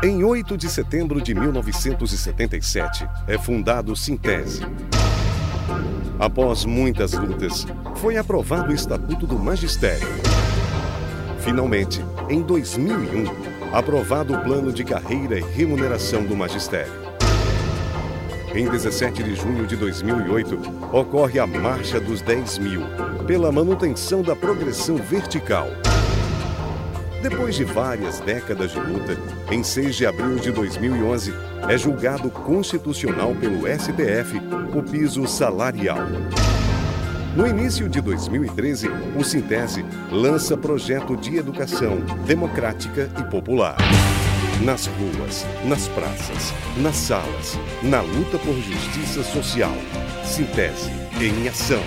Em 8 de setembro de 1977, é fundado o Sintese. Após muitas lutas, foi aprovado o Estatuto do Magistério. Finalmente, em 2001, aprovado o Plano de Carreira e Remuneração do Magistério. Em 17 de junho de 2008, ocorre a Marcha dos 10.000, pela manutenção da progressão vertical. Depois de várias décadas de luta, em 6 de abril de 2011, é julgado constitucional pelo STF o piso salarial. No início de 2013, o Sintese lança projeto de educação democrática e popular. Nas ruas, nas praças, nas salas, na luta por justiça social. Sintese em ação.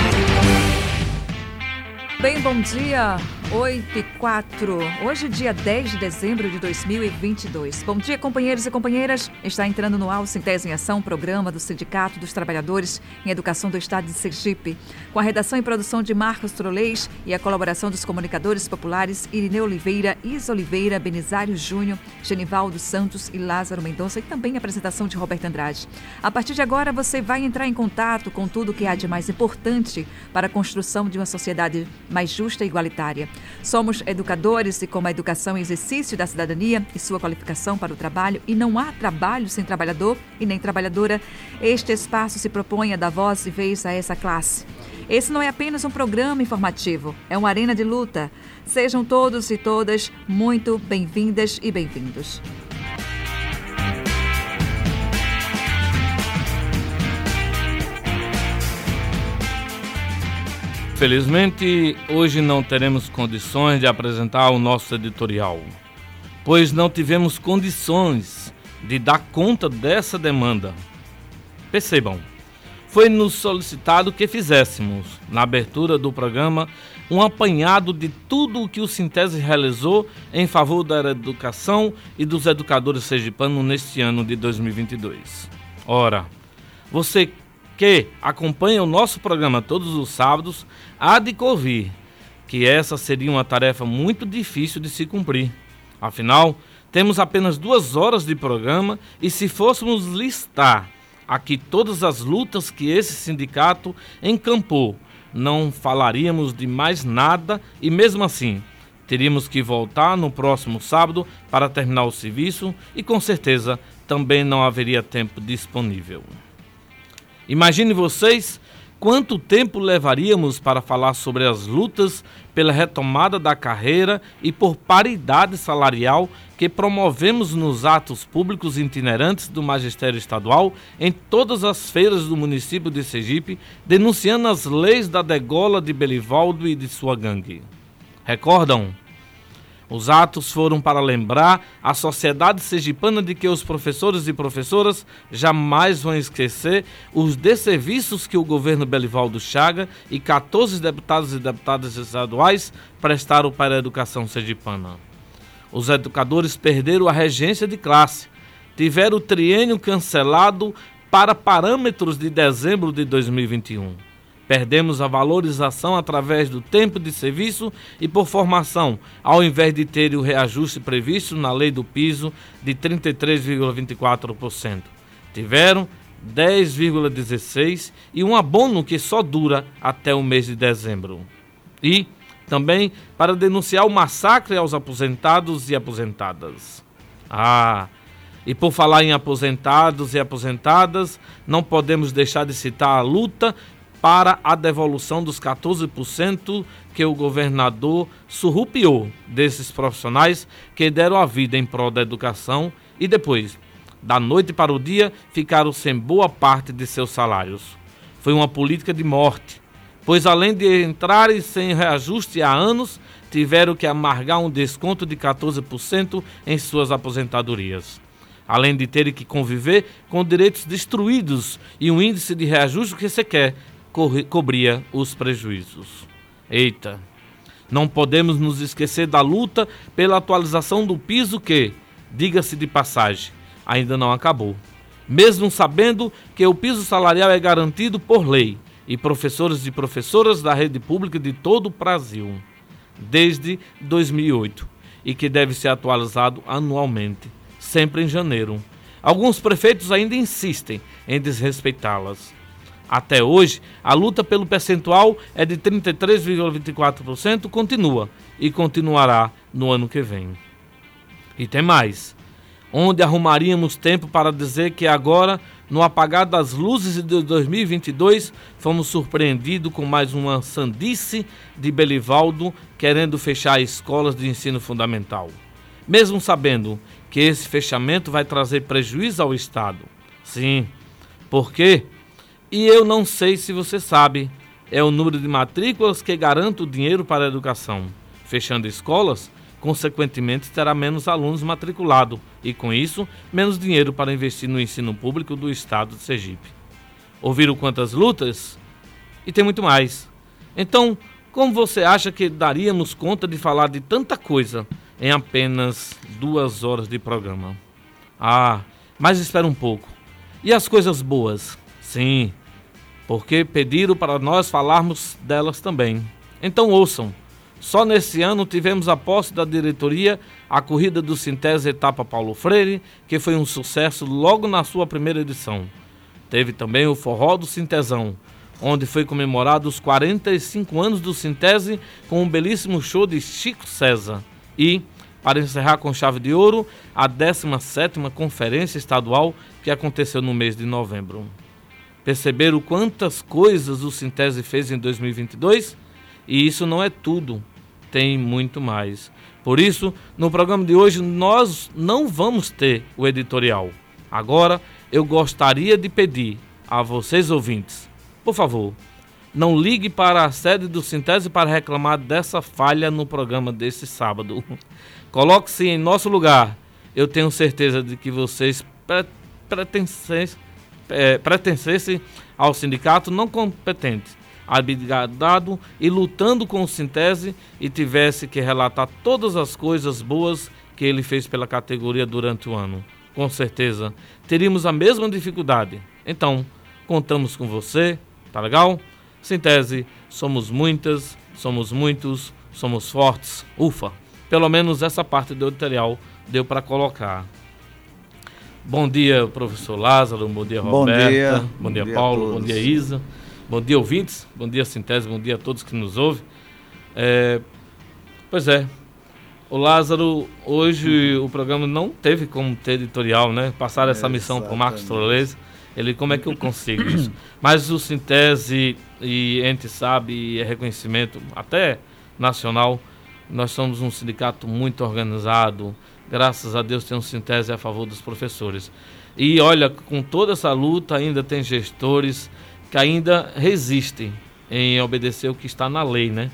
Bem, bom dia, 8h04, hoje dia 10 de dezembro de 2022. Bom dia, companheiros e companheiras, está entrando no ar o Sintese em Ação, programa do Sindicato dos Trabalhadores em Educação do Estado de Sergipe, com a redação e produção de Marcos Trolês e a colaboração dos comunicadores populares Irineu Oliveira, Isa Oliveira, Benizário Júnior, Genivaldo Santos e Lázaro Mendonça, e também a apresentação de Roberto Andrade. A partir de agora, você vai entrar em contato com tudo o que há de mais importante para a construção de uma sociedade mais justa e igualitária. Somos educadores e, como a educação é exercício da cidadania e sua qualificação para o trabalho, e não há trabalho sem trabalhador e nem trabalhadora, este espaço se propõe a dar voz e vez a essa classe. Esse não é apenas um programa informativo, é uma arena de luta. Sejam todos e todas muito bem-vindas e bem-vindos. Felizmente, hoje não teremos condições de apresentar o nosso editorial, pois não tivemos condições de dar conta dessa demanda. Percebam, foi-nos solicitado que fizéssemos, na abertura do programa, um apanhado de tudo o que o Sintese realizou em favor da educação e dos educadores sergipanos neste ano de 2022. Ora, você que acompanha o nosso programa todos os sábados, há de convir que essa seria uma tarefa muito difícil de se cumprir. Afinal, temos apenas 2 horas de programa e se fôssemos listar aqui todas as lutas que esse sindicato encampou, não falaríamos de mais nada e mesmo assim teríamos que voltar no próximo sábado para terminar o serviço e com certeza também não haveria tempo disponível. Imagine vocês quanto tempo levaríamos para falar sobre as lutas pela retomada da carreira e por paridade salarial que promovemos nos atos públicos itinerantes do Magistério Estadual em todas as feiras do município de Sergipe, denunciando as leis da degola de Belivaldo e de sua gangue. Recordam? Os atos foram para lembrar a sociedade sergipana de que os professores e professoras jamais vão esquecer os desserviços que o governo Belivaldo Chaga e 14 deputados e deputadas estaduais prestaram para a educação sergipana. Os educadores perderam a regência de classe, tiveram o triênio cancelado para parâmetros de dezembro de 2021. Perdemos a valorização através do tempo de serviço e por formação, ao invés de ter o reajuste previsto na lei do piso de 33,24%. Tiveram 10,16% e um abono que só dura até o mês de dezembro. E também para denunciar o massacre aos aposentados e aposentadas. E por falar em aposentados e aposentadas, não podemos deixar de citar a luta para a devolução dos 14% que o governador surrupiou desses profissionais que deram a vida em prol da educação e depois, da noite para o dia, ficaram sem boa parte de seus salários. Foi uma política de morte, pois além de entrarem sem reajuste há anos, tiveram que amargar um desconto de 14% em suas aposentadorias. Além de terem que conviver com direitos destruídos e um índice de reajuste que sequer cobria os prejuízos. Eita, não podemos nos esquecer da luta pela atualização do piso que, diga-se de passagem, ainda não acabou. Mesmo sabendo que o piso salarial é garantido por lei e professores e professoras da rede pública de todo o Brasil, desde 2008, e que deve ser atualizado anualmente, sempre em janeiro. Alguns prefeitos ainda insistem em desrespeitá-las. Até hoje, a luta pelo percentual é de 33,24%, continua e continuará no ano que vem. E tem mais. Onde arrumaríamos tempo para dizer que agora, no apagar das luzes de 2022, fomos surpreendidos com mais uma sandice de Belivaldo querendo fechar escolas de ensino fundamental. Mesmo sabendo que esse fechamento vai trazer prejuízo ao Estado. Sim, por quê? E eu não sei se você sabe, é o número de matrículas que garante o dinheiro para a educação. Fechando escolas, consequentemente terá menos alunos matriculados e, com isso, menos dinheiro para investir no ensino público do Estado de Sergipe. Ouviram quantas lutas? E tem muito mais. Então, como você acha que daríamos conta de falar de tanta coisa em apenas 2 horas de programa? Ah, mas espera um pouco. E as coisas boas? Sim, porque pediram para nós falarmos delas também. Então ouçam. Só nesse ano tivemos a posse da diretoria a corrida do Sintese Etapa Paulo Freire, que foi um sucesso logo na sua primeira edição. Teve também o Forró do Sintesão, onde foi comemorado os 45 anos do Sintese com um belíssimo show de Chico César. E, para encerrar com chave de ouro, a 17ª Conferência Estadual que aconteceu no mês de novembro. Perceberam quantas coisas o Sintese fez em 2022? E isso não é tudo, tem muito mais. Por isso, no programa de hoje, nós não vamos ter o editorial. Agora, eu gostaria de pedir a vocês ouvintes, por favor, não ligue para a sede do Sintese para reclamar dessa falha no programa desse sábado. Coloque-se em nosso lugar. Eu tenho certeza de que vocês pertencessem ao sindicato não competente, abnegado e lutando com o Sintese e tivesse que relatar todas as coisas boas que ele fez pela categoria durante o ano. Com certeza, teríamos a mesma dificuldade. Então, contamos com você, tá legal? Sintese, somos muitas, somos muitos, somos fortes. Ufa! Pelo menos essa parte do editorial deu para colocar. Bom dia, professor Lázaro, bom dia, Roberta, bom dia Paulo, bom dia, Isa, bom dia, ouvintes, bom dia, Sintese, bom dia a todos que nos ouvem. Pois é, o Lázaro, hoje o programa não teve como ter editorial, né? Passaram essa missão para o Marcos Trolez. Ele, como é que eu consigo isso? Mas o Sintese, e a gente sabe, é reconhecimento até nacional, nós somos um sindicato muito organizado, graças a Deus tem um Sintese a favor dos professores. E olha, com toda essa luta ainda tem gestores que ainda resistem em obedecer o que está na lei, né?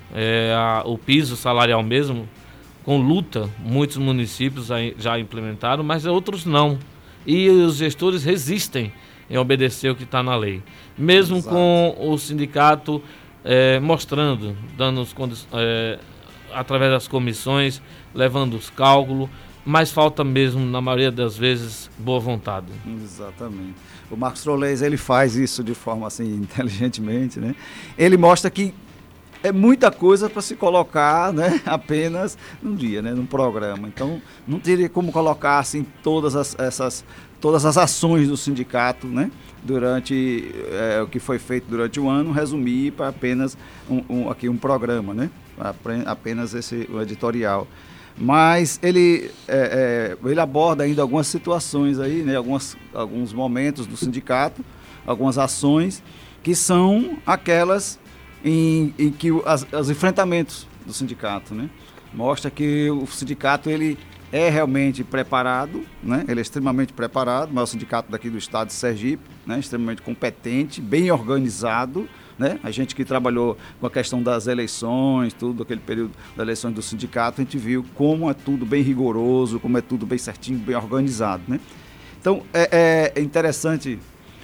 O piso salarial mesmo, com luta, muitos municípios já implementaram, mas outros não. E os gestores resistem em obedecer o que está na lei. Mesmo Exato. Com o sindicato mostrando, dando os através das comissões, levando os cálculos, mas falta mesmo, na maioria das vezes, boa vontade. Exatamente. O Marcos Trolez, ele faz isso de forma assim, inteligentemente, né? Ele mostra que é muita coisa para se colocar, né, apenas num dia, né, num programa. Então, não teria como colocar assim, todas as ações do sindicato, né, durante o que foi feito durante o ano, resumir para apenas um programa, né, apenas o editorial. Mas ele aborda ainda algumas situações aí, né, alguns momentos do sindicato, algumas ações que são aquelas em que os enfrentamentos do sindicato, né? Mostra que o sindicato ele é realmente preparado, né? Ele é extremamente preparado, mas o sindicato daqui do estado de Sergipe, né? Extremamente competente, bem organizado, né? A gente que trabalhou com a questão das eleições, tudo aquele período das eleições do sindicato, a gente viu como é tudo bem rigoroso, como é tudo bem certinho, bem organizado, né? Então é interessante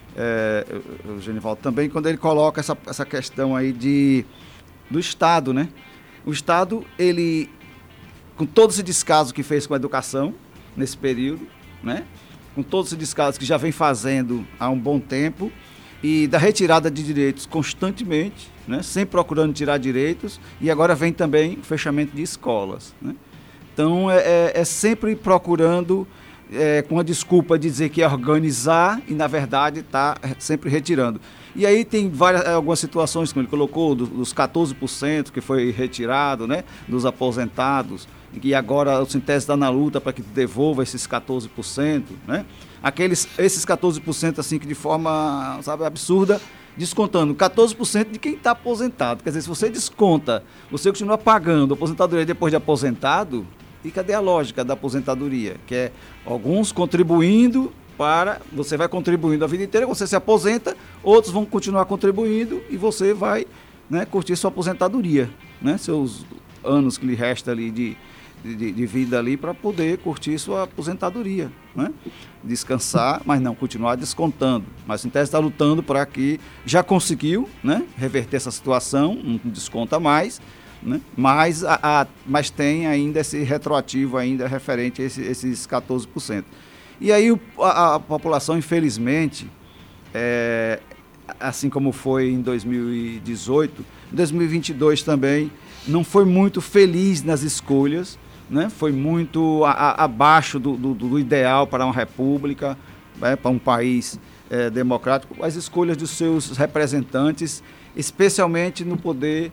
o Genivaldo também, quando ele coloca essa questão aí do Estado, né? O Estado, ele, com todo esse descaso que fez com a educação nesse período, né? Com todo esse descaso que já vem fazendo há um bom tempo e da retirada de direitos constantemente, né? Sempre procurando tirar direitos, e agora vem também o fechamento de escolas, né? Então, é sempre procurando com a desculpa de dizer que é organizar e, na verdade, está sempre retirando. E aí tem algumas situações, como ele colocou, dos 14% que foi retirado, né, dos aposentados, e agora o Sintese está na luta para que devolva esses 14%, né? Esses 14% assim que de forma, sabe, absurda, descontando 14% de quem está aposentado. Quer dizer, se você desconta, você continua pagando a aposentadoria depois de aposentado, e cadê a lógica da aposentadoria? Que é alguns contribuindo você vai contribuindo a vida inteira, você se aposenta, outros vão continuar contribuindo e você vai, né, curtir sua aposentadoria, né, seus anos que lhe resta ali de vida ali para poder curtir sua aposentadoria, né? Descansar, mas não continuar descontando. Mas o Sintese está lutando para que já conseguiu, né, reverter essa situação, não desconta mais, né? Mas tem ainda esse retroativo ainda referente a esses 14%. E aí a população, infelizmente, assim como foi em 2018, em 2022 também não foi muito feliz nas escolhas, né? Foi muito abaixo do ideal para uma república, né? Para um país democrático, as escolhas dos seus representantes, especialmente no poder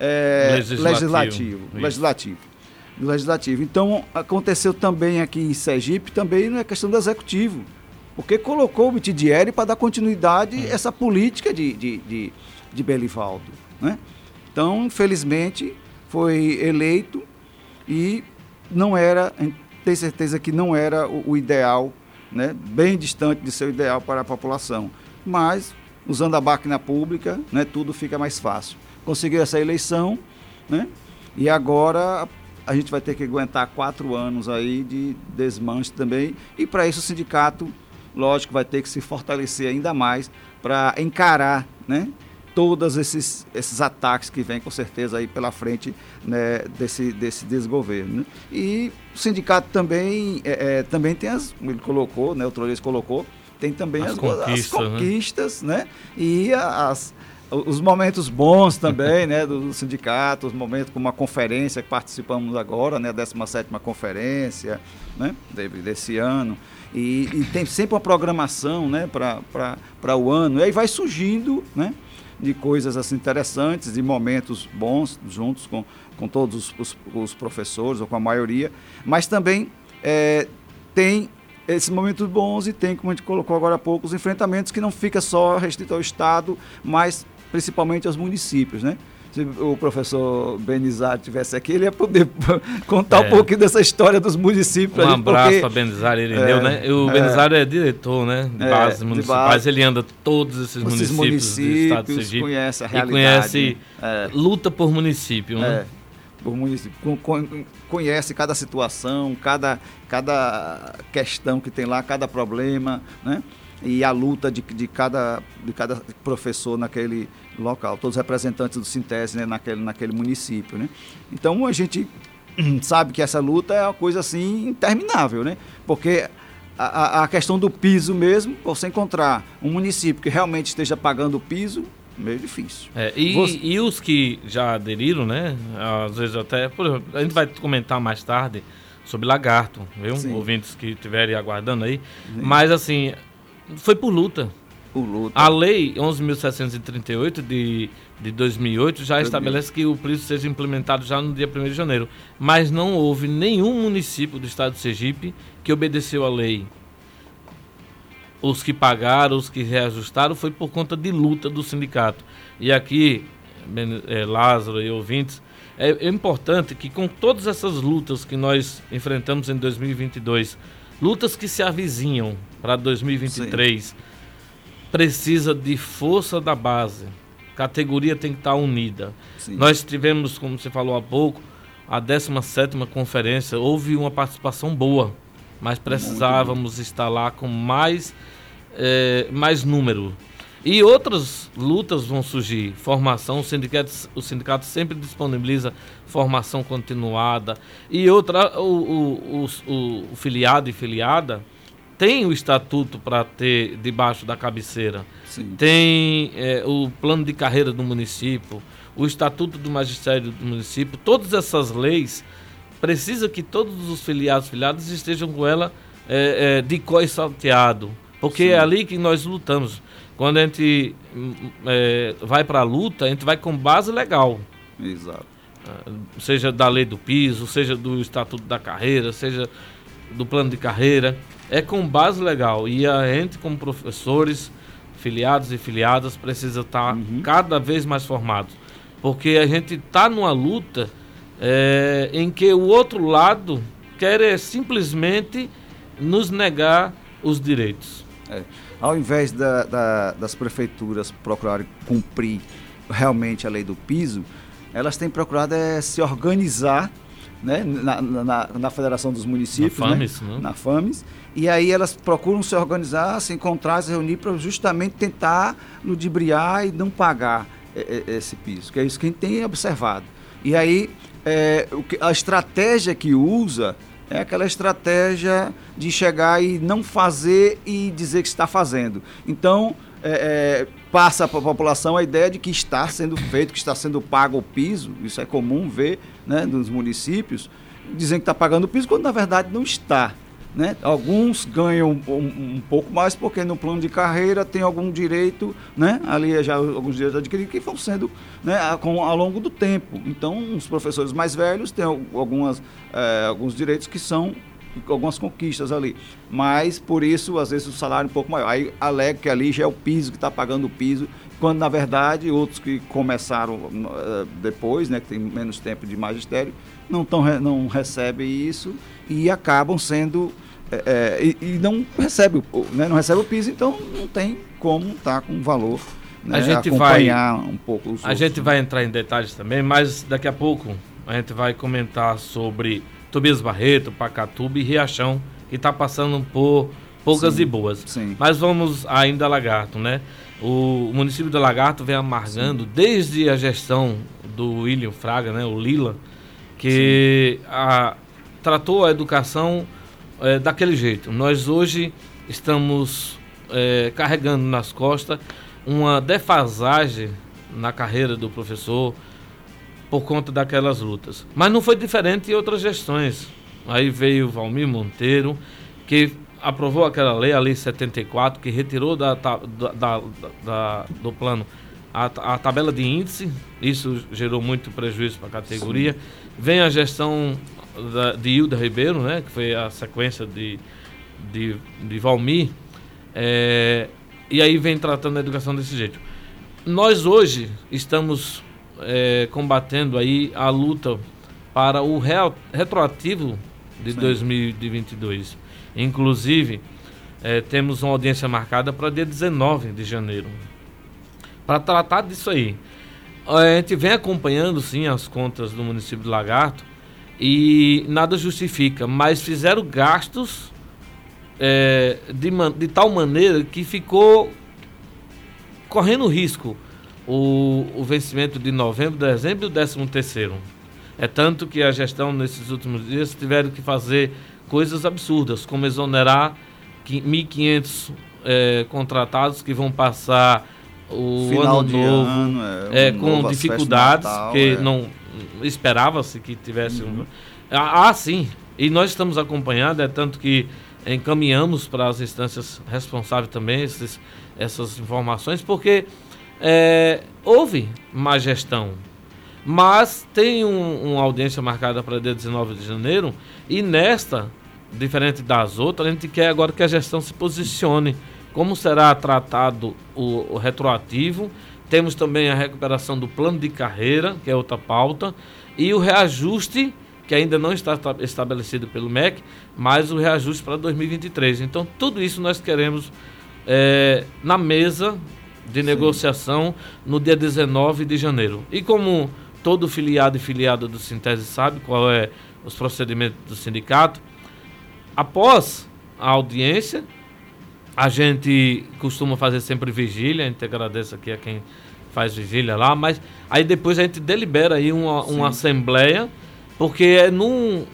legislativo. Então, aconteceu também aqui em Sergipe, também na questão do executivo, porque colocou o Mitidieri para dar continuidade a essa política de Belivaldo, né? Então, infelizmente, foi eleito e não era, tenho certeza que não era o ideal, né? Bem distante de ser o ideal para a população. Mas, usando a máquina pública, né, tudo fica mais fácil. Conseguiu essa eleição, né? E agora a gente vai ter que aguentar 4 anos aí de desmanche também, e para isso o sindicato, lógico, vai ter que se fortalecer ainda mais para encarar, né, todos esses ataques que vêm com certeza aí pela frente, né, desse desgoverno, né? E o sindicato também tem ele colocou, né, o Trollês colocou, tem também as conquistas, né? E os momentos bons também, né, do sindicato, os momentos como a conferência que participamos agora, né, a 17ª conferência, né, desse ano, e tem sempre uma programação, né, para o ano, e aí vai surgindo, né, de coisas assim interessantes, de momentos bons juntos com todos os professores, ou com a maioria, mas também tem esses momentos bons e tem, como a gente colocou agora há pouco, os enfrentamentos que não fica só restrito ao Estado, mas principalmente aos municípios, né? Se o professor Benizar estivesse aqui, ele ia poder contar um pouquinho dessa história dos municípios. Um abraço para Benizar, Irineu, né? O Benizar é diretor, né, de bases municipais, ele anda todos esses municípios do estado de Sergipe, conhece a realidade. E conhece, luta por município, né? Por município, conhece cada situação, cada questão que tem lá, cada problema, né? E a luta de cada professor naquele local, todos os representantes do Sintese, né, naquele município, né? Então a gente sabe que essa luta é uma coisa assim interminável, né? Porque a questão do piso mesmo, você encontrar um município que realmente esteja pagando o piso, meio difícil. E os que já aderiram, né? Às vezes até, por exemplo, a gente vai comentar mais tarde sobre Lagarto, viu? Sim. Ouvintes que estiverem aguardando aí. Sim. Mas assim, foi por luta. A lei 11.738 de 2008 já estabelece que o piso seja implementado já no dia 1º de janeiro. Mas não houve nenhum município do estado de Sergipe que obedeceu à lei. Os que pagaram, os que reajustaram, foi por conta de luta do sindicato. E aqui, Lázaro e ouvintes, é importante que com todas essas lutas que nós enfrentamos em 2022, lutas que se avizinham para 2023, sim, precisa de força da base. A categoria tem que estar unida. Sim. Nós tivemos, como você falou há pouco, a 17ª conferência, houve uma participação boa, mas precisávamos estar lá com mais número. E outras lutas vão surgir. Formação, o sindicato sempre disponibiliza formação continuada. E o filiado e filiada tem o estatuto para ter debaixo da cabeceira. Sim. Tem o plano de carreira do município, o estatuto do magistério do município. Todas essas leis, precisa que todos os filiados e filiadas estejam com ela de cor e salteado, porque é ali que nós lutamos. Quando a gente vai para a luta, a gente vai com base legal. Exato. Seja da lei do piso, seja do estatuto da carreira, seja do plano de carreira, é com base legal. E a gente, como professores, filiados e filiadas, precisa estar cada vez mais formados. Porque a gente está numa luta em que o outro lado quer simplesmente nos negar os direitos. Ao invés das prefeituras procurarem cumprir realmente a lei do piso, elas têm procurado se organizar, né, na Federação dos Municípios, na FAMES, né? Na FAMES, e aí elas procuram se organizar, se encontrar, se reunir para justamente tentar ludibriar e não pagar esse piso, que é isso que a gente tem observado. E aí a estratégia que usa é aquela estratégia de chegar e não fazer e dizer que está fazendo. Então, passa para a população a ideia de que está sendo feito, que está sendo pago o piso. Isso é comum ver, né, nos municípios, dizendo que está pagando o piso, quando na verdade não está. Né? Alguns ganham um pouco mais porque no plano de carreira tem algum direito, né? Ali já alguns direitos adquiridos que vão sendo, né, ao longo do tempo. Então, os professores mais velhos têm alguns direitos que são algumas conquistas ali, mas por isso às vezes o salário é um pouco maior. Aí alega que ali já é o piso que está pagando o piso, quando na verdade outros que começaram depois, né, que tem menos tempo de magistério, não recebem isso e acabam sendo e não recebe, né, não recebe o piso, então não tem como estar com valor, né, a gente acompanhar um pouco os outros. Gente vai entrar em detalhes também, mas daqui a pouco a gente vai comentar sobre Tobias Barreto, Pacatuba e Riachão, que está passando por poucas e boas. Sim. Mas vamos ainda a Lagarto, né? O município de Lagarto vem amargando desde a gestão do William Fraga, né? O Lila, que tratou a educação daquele jeito. Nós hoje estamos carregando nas costas uma defasagem na carreira do professor, por conta daquelas lutas. Mas não foi diferente em outras gestões. Aí veio o Valmir Monteiro, que aprovou aquela lei, a Lei 74, que retirou do plano a tabela de índice. Isso gerou muito prejuízo para a categoria. Sim. Vem a gestão de Hilda Ribeiro, né, que foi a sequência de Valmir, e aí vem tratando a educação desse jeito. Nós hoje estamos combatendo aí a luta para o retroativo de 2022. Inclusive, temos uma audiência marcada para dia 19 de janeiro, para tratar disso aí. A gente vem acompanhando, sim, as contas do município de Lagarto e nada justifica, mas fizeram gastos de tal maneira que ficou correndo risco o vencimento de novembro, dezembro e o 13º. É tanto que a gestão nesses últimos dias tiveram que fazer coisas absurdas, como exonerar 1.500 contratados que vão passar o final ano novo com dificuldades, Natal, que não esperava-se que tivesse sim. E nós estamos acompanhando, é tanto que encaminhamos para as instâncias responsáveis também essas informações, porque houve má gestão, mas tem uma audiência marcada para dia 19 de janeiro e nesta, diferente das outras, a gente quer agora que a gestão se posicione, como será tratado o retroativo. Temos também a recuperação do plano de carreira, que é outra pauta, e o reajuste, que ainda não está estabelecido pelo MEC, mas o reajuste para 2023. Então, tudo isso nós queremos na mesa de negociação no dia 19 de janeiro. E como todo filiado e filiada do Sintese sabe qual é os procedimentos do sindicato, após a audiência, a gente costuma fazer sempre vigília, a gente agradece aqui a quem faz vigília lá, mas aí depois a gente delibera aí uma assembleia, porque é no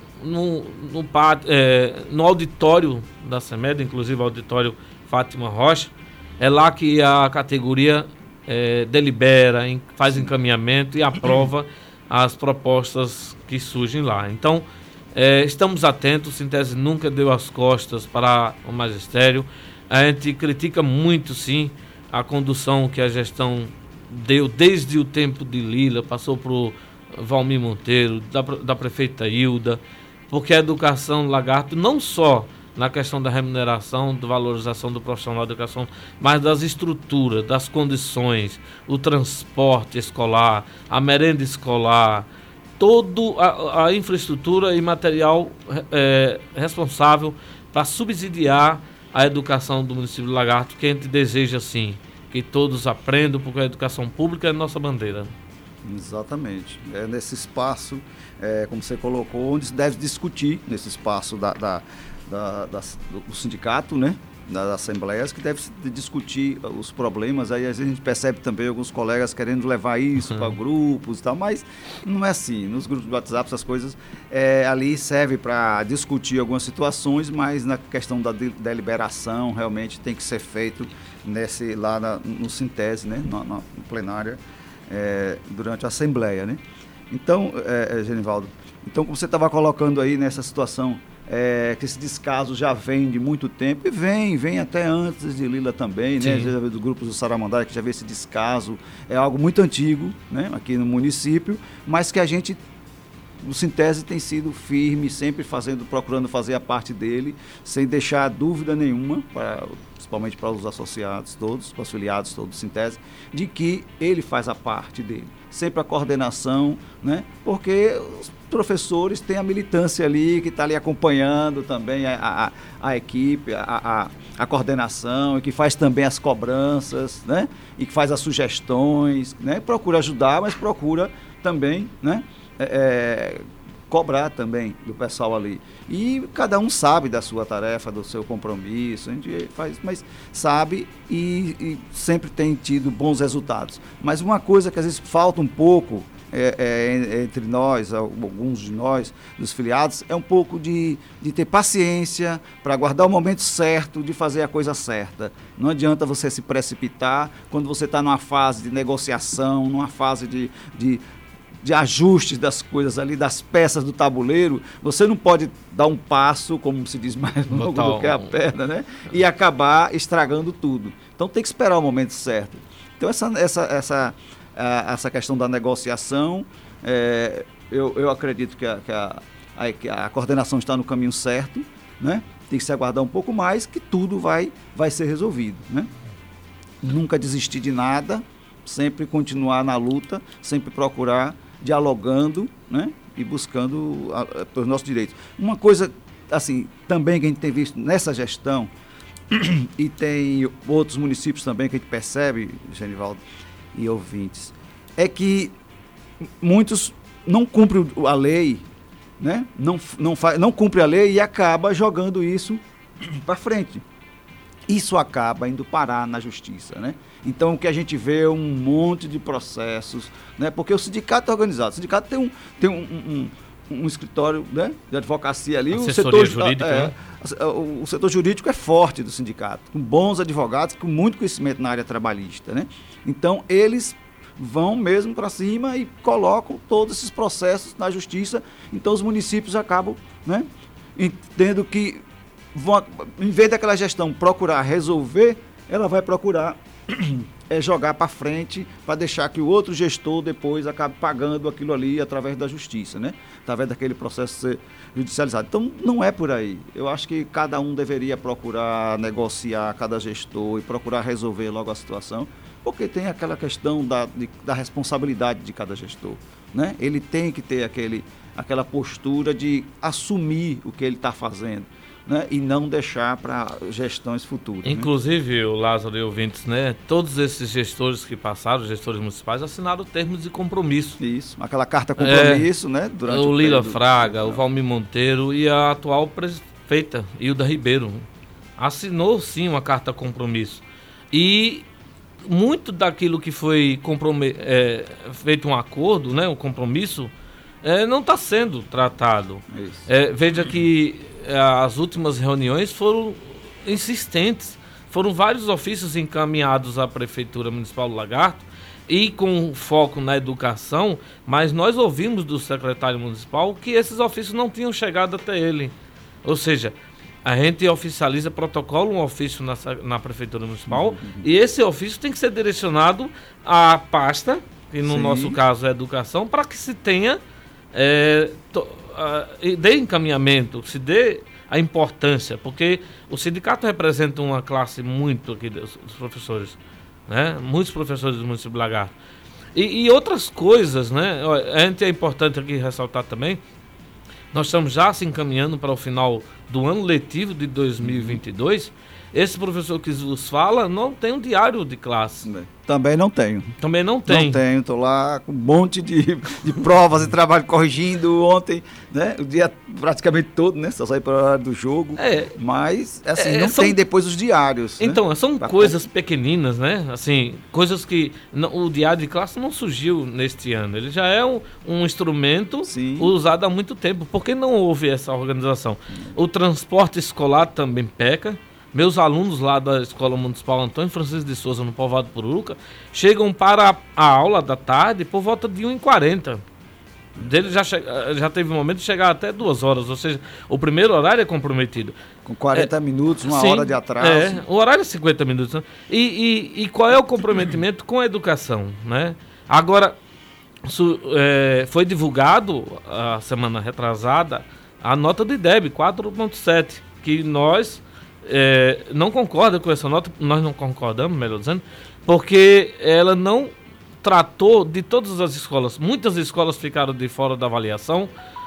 auditório da CEMED, inclusive o auditório Fátima Rocha, é lá que a categoria delibera, faz encaminhamento e aprova as propostas que surgem lá. Então, Estamos atentos, o Sintese nunca deu as costas para o magistério. A gente critica muito, sim, a condução que a gestão deu desde o tempo de Lila, passou por Valmir Monteiro, da prefeita Hilda, porque a educação Lagarto, não só na questão da remuneração, da valorização do profissional da educação, mas das estruturas, das condições, o transporte escolar, a merenda escolar, toda a infraestrutura e material responsável para subsidiar a educação do município de Lagarto, que a gente deseja, sim, que todos aprendam, porque a educação pública é a nossa bandeira. Exatamente. É nesse espaço, como você colocou, onde se deve discutir, nesse espaço do sindicato, né? Das assembleias, que deve discutir os problemas. Aí às vezes a gente percebe também alguns colegas querendo levar isso para grupos e tal, mas não é assim. Nos grupos do WhatsApp, essas coisas ali serve para discutir algumas situações, mas na questão da deliberação realmente tem que ser feito lá no Sintese, né? Na plenária, durante a assembleia, né? Então, Genivaldo, como você estava colocando aí nessa situação, que esse descaso já vem de muito tempo, e vem até antes de Lila também, né? Já dos grupos do Saramandaia, que já vê esse descaso, é algo muito antigo, né? Aqui no município, mas que a gente, o Sintese tem sido firme, sempre procurando fazer a parte dele, sem deixar dúvida nenhuma, principalmente para os associados todos, para os filiados todos do Sintese, de que ele faz a parte dele. Sempre a coordenação, né? Porque os professores têm a militância ali, que está ali acompanhando também a equipe, a coordenação, e que faz também as cobranças, né? E que faz as sugestões, né? Procura ajudar, mas procura também, né? Cobrar também do pessoal ali. E cada um sabe da sua tarefa, do seu compromisso, a gente faz, mas sabe e sempre tem tido bons resultados. Mas uma coisa que às vezes falta um pouco entre nós, alguns de nós, dos filiados, é um pouco de ter paciência para aguardar o momento certo de fazer a coisa certa. Não adianta você se precipitar quando você está numa fase de negociação, numa fase de ajustes das coisas ali, das peças do tabuleiro. Você não pode dar um passo, como se diz, mais longo do que a perna, né? E acabar estragando tudo. Então tem que esperar o momento certo. Então essa questão da negociação, eu acredito que a coordenação está no caminho certo, né? Tem que se aguardar um pouco mais, que tudo vai ser resolvido, né? Nunca desistir de nada, sempre continuar na luta, sempre procurar dialogando, né? E buscando os nossos direitos. Uma coisa, assim, também que a gente tem visto nessa gestão, e tem outros municípios também que a gente percebe, Genivaldo e ouvintes, é que muitos não cumprem a lei, né? Não cumpre a lei e acaba jogando isso para frente. Isso acaba indo parar na justiça, né? Então, o que a gente vê é um monte de processos, né? Porque o sindicato é organizado. O sindicato tem um escritório, né, de advocacia ali. Assessoria jurídica, né? O setor jurídico é forte do sindicato, com bons advogados, com muito conhecimento na área trabalhista, né? Então, eles vão mesmo para cima e colocam todos esses processos na justiça. Então, os municípios acabam, né, entendendo que em vez daquela gestão procurar resolver, ela vai procurar jogar para frente, para deixar que o outro gestor depois acabe pagando aquilo ali através da justiça, né? Através daquele processo ser judicializado. Então, não é por aí. Eu acho que cada um deveria procurar negociar, cada gestor, e procurar resolver logo a situação, porque tem aquela questão da responsabilidade de cada gestor, né? Ele tem que ter aquela postura de assumir o que ele está fazendo, né? E não deixar para gestões futuras. Inclusive, né? O Lázaro e ouvintes, né? Todos esses gestores que passaram, gestores municipais, assinaram termos de compromisso. Isso, aquela carta compromisso, né? Durante o Lila Fraga, o Valmir Monteiro e a atual prefeita, Hilda Ribeiro, assinou sim uma carta compromisso. E muito daquilo que foi feito um acordo, né? Um compromisso, não está sendo tratado. Veja que as últimas reuniões foram insistentes. Foram vários ofícios encaminhados à Prefeitura Municipal do Lagarto e com foco na educação, mas nós ouvimos do secretário municipal que esses ofícios não tinham chegado até ele. Ou seja, a gente oficializa protocolo, um ofício na Prefeitura Municipal, e esse ofício tem que ser direcionado à pasta, que no nosso caso é educação, para que se tenha, dê encaminhamento, se dê a importância, porque o sindicato representa uma classe muito aqui dos professores, né? Muitos professores do município de Lagarto. E outras coisas, né? A gente é importante aqui ressaltar também, nós estamos já se encaminhando para o final do ano letivo de 2022. Esse professor que vos fala não tem um diário de classe. Também não tenho. Também não tem. Não tenho, estou lá com um monte de provas e trabalho corrigindo ontem, né? O dia praticamente todo, né? Só saí para a hora do jogo. Mas, assim, não tem depois os diários. Então, né? São coisas pequeninas, né? Assim, coisas que o diário de classe não surgiu neste ano. Ele já é um instrumento usado há muito tempo. Por que não houve essa organização? O transporte escolar também peca. Meus alunos lá da Escola Municipal Antônio Francisco de Souza, no Povoado Pururuca, chegam para a aula da tarde por volta de 1h40. Dele já teve um momento de chegar até 2 horas, ou seja, o primeiro horário é comprometido. Com 40 minutos, uma hora de atraso. O horário é 50 minutos. Né? E qual é o comprometimento com a educação? Né? Agora, foi divulgado, a semana retrasada, a nota do IDEB 4.7, que nós... não concorda com essa nota, nós não concordamos, melhor dizendo, porque ela não tratou de todas as escolas. Muitas escolas ficaram de fora da avaliação,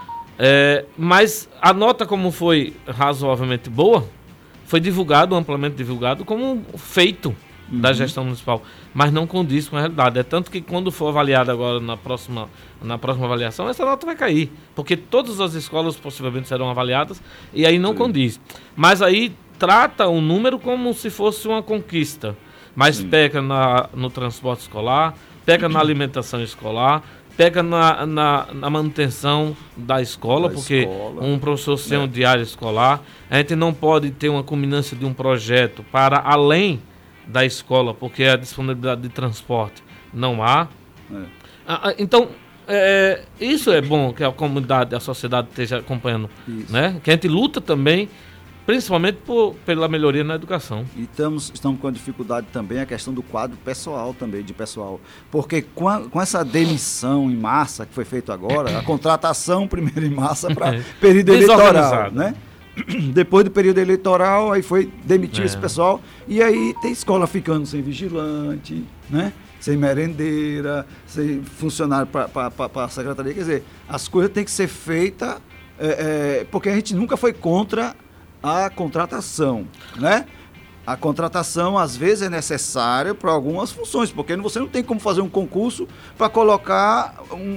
mas a nota, como foi razoavelmente boa, foi amplamente divulgado como um feito da gestão municipal, mas não condiz com a realidade. É tanto que quando for avaliada agora na próxima avaliação, essa nota vai cair, porque todas as escolas possivelmente serão avaliadas e aí não condiz. Mas aí trata o número como se fosse uma conquista, mas peca no transporte escolar, peca na alimentação escolar, peca na manutenção da escola, porque um professor sem um diário escolar, a gente não pode ter uma culminância de um projeto para além da escola, porque a disponibilidade de transporte não há. Então, isso é bom que a comunidade, a sociedade esteja acompanhando, né? Que a gente luta também, principalmente pela melhoria na educação. E estamos com a dificuldade também a questão do quadro pessoal também, de pessoal. Porque com essa demissão em massa que foi feito agora, a contratação primeiro em massa para período eleitoral, né? Depois do período eleitoral, aí foi demitir esse pessoal, e aí tem escola ficando sem vigilante, né? Sem merendeira, sem funcionário para a secretaria. Quer dizer, as coisas têm que ser feitas, porque a gente nunca foi contra a contratação, né? A contratação, às vezes, é necessária para algumas funções, porque você não tem como fazer um concurso para colocar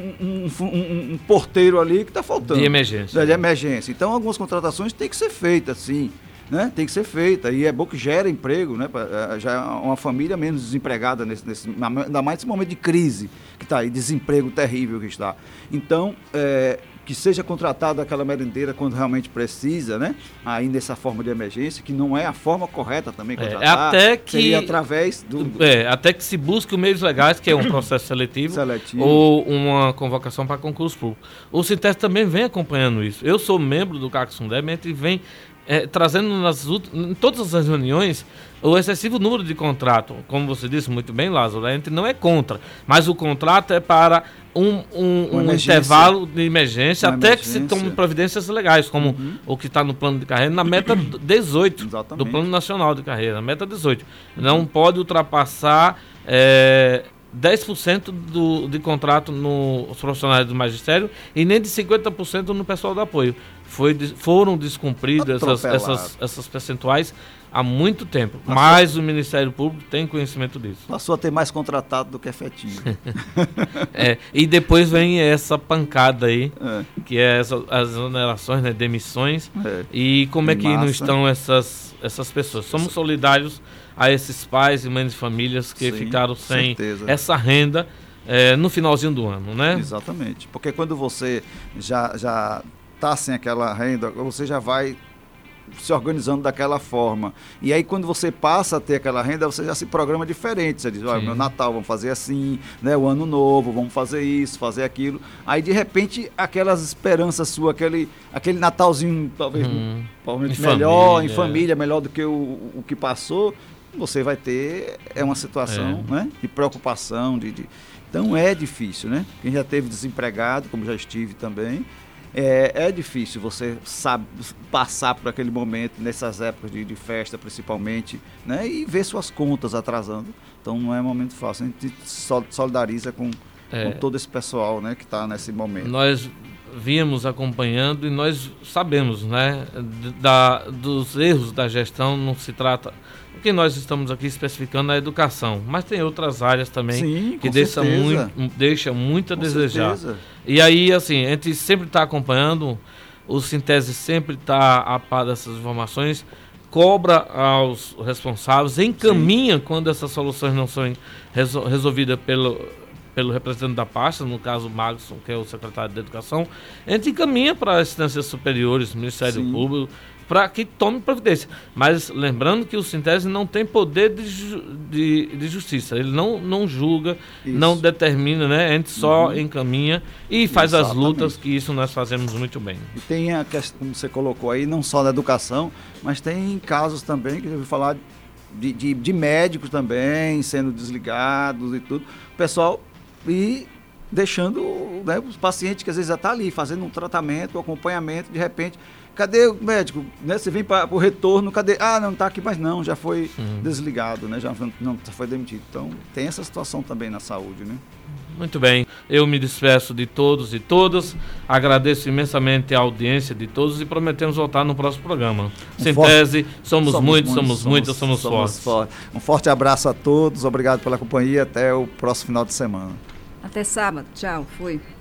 um porteiro ali que está faltando. De emergência. De emergência. Então, algumas contratações têm que ser feitas, sim. Né? Tem que ser feita. E é bom que gera emprego, né? Já é uma família menos desempregada, ainda mais nesse momento de crise que está aí, desemprego terrível que está. Então, que seja contratada aquela merendeira quando realmente precisa, né? Aí nessa forma de emergência, que não é a forma correta também contratar. Até que seria através do... até que se busque os meios legais, que é um processo seletivo. Ou uma convocação para concurso público. O Sintes também vem acompanhando isso. Eu sou membro do CAC Sundeb, a gente vem trazendo em todas as reuniões o excessivo número de contrato. Como você disse muito bem, Lázaro, a gente não é contra, mas o contrato é para um intervalo de emergência, até que se tome providências legais, como o que está no plano de carreira, na meta 18 do Plano Nacional de Carreira, na meta 18. Não pode ultrapassar 10% de contrato nos profissionais do magistério e nem de 50% no pessoal do apoio. Foram descumpridas essas percentuais há muito tempo, mas o Ministério Público tem conhecimento disso. Passou a ter mais contratado do que efetivo. E depois vem essa pancada aí, que é as exonerações, né, demissões, e como é que não estão essas pessoas. Somos solidários a esses pais e mães de famílias que ficaram sem essa renda no finalzinho do ano, né? Exatamente, porque quando você já está sem aquela renda, você já vai se organizando daquela forma. E aí, quando você passa a ter aquela renda, você já se programa diferente. Você diz, olha, meu Natal, vamos fazer assim, né? O Ano Novo, vamos fazer isso, fazer aquilo. Aí, de repente, aquelas esperanças suas, aquele Natalzinho, talvez, provavelmente melhor, em família, melhor do que o que passou, você vai ter uma situação, né? De preocupação, Então, é difícil, né? Quem já teve desempregado, como já estive também, é difícil você passar por aquele momento, nessas épocas de festa principalmente, né? E ver suas contas atrasando. Então não é um momento fácil. A gente solidariza com todo esse pessoal, né, que está nesse momento. Nós víamos acompanhando e nós sabemos, né, dos erros da gestão. Não se trata... O que nós estamos aqui especificando é a educação, mas tem outras áreas também que deixa muito a desejar. Certeza. E aí, assim, a gente sempre está acompanhando, o Sintese sempre está a par dessas informações, cobra aos responsáveis, encaminha quando essas soluções não são resolvidas pelo representante da pasta, no caso o Magson, que é o secretário de Educação, a gente encaminha para as instâncias superiores, Ministério Público, para que tome providência. Mas lembrando que o Sintese não tem poder de justiça. Ele não julga, não determina, né? A gente só encaminha e faz as lutas, que isso nós fazemos muito bem. E tem a questão, como você colocou aí, não só da educação, mas tem casos também, que eu ouvi falar de médicos também sendo desligados e tudo. O pessoal deixando, né, os pacientes que às vezes já estão ali fazendo um tratamento, um acompanhamento, de repente, cadê o médico? Né, você vem para o retorno, cadê? Ah, não está aqui mais não, já foi desligado, né, já foi demitido. Então tem essa situação também na saúde, né? Muito bem, eu me despeço de todos e todas, agradeço imensamente a audiência de todos e prometemos voltar no próximo programa. Sintese, somos muitos, somos fortes. Um forte abraço a todos, obrigado pela companhia, até o próximo final de semana. Até sábado, tchau, fui.